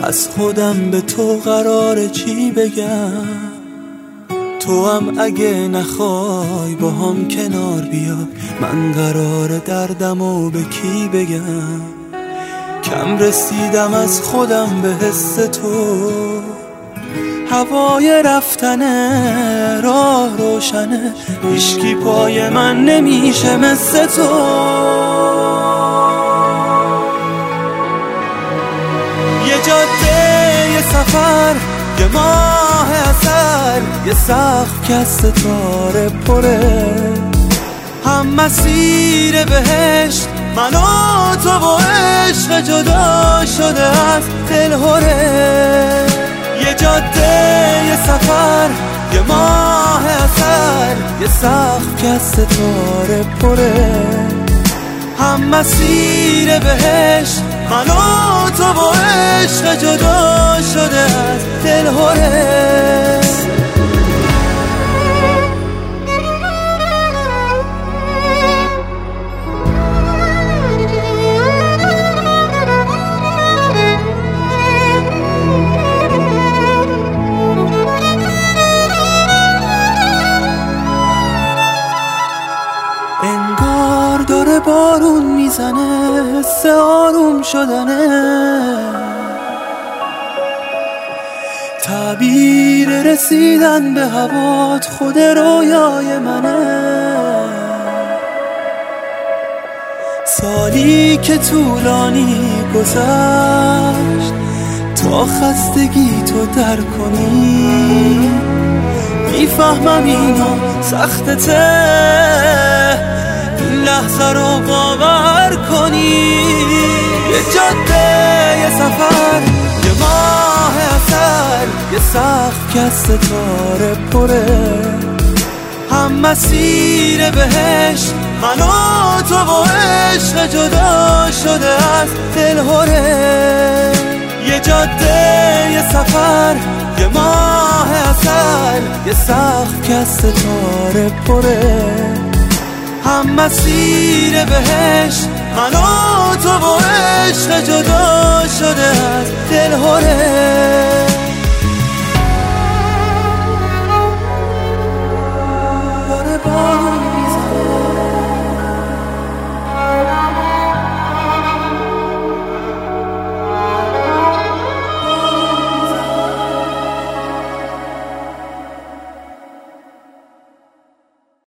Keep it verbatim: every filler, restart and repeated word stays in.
از خودم به تو قراره چی بگم؟ تو هم اگه نخوای با هم کنار بیا، من قراره دردمو به کی بگم؟ کم رسیدم از خودم به حس تو، هوای رفتنه راه روشنه، هیچکی پای من نمیشه مثل تو. یه جاده، یه سفر، یه ماه اثر، یه سقف که از ستاره پره، هم مسیر بهشت من و تو و عشق جدا شده از دلهره. یه جاده، یه سفر، یه ماه اثر، یه سقف که از ستاره پره، هم مسیر بهشت من و تو و عشق جدا شده از دلهره. انگار داره بارون میزنه، حس آروم شدنه، تعبیر رسیدن به هوات خود رویای منه. سالی که طولانی گذشت تا خستگی تو در کنی، میفهمم اینا سختته، این لحظه رو باور کنی. یه جاده، یه سفر، یه ماه اثر، یه سقف که از ستاره پره، هم مسیر بهشت من و تو و عشق جدا شده از دلهره. یه جاده، یه سفر، یه ماه اثر، یه سقف که از ستاره پره، هم مسیر بهشت من و تو و عشق جدا شده از دلهره.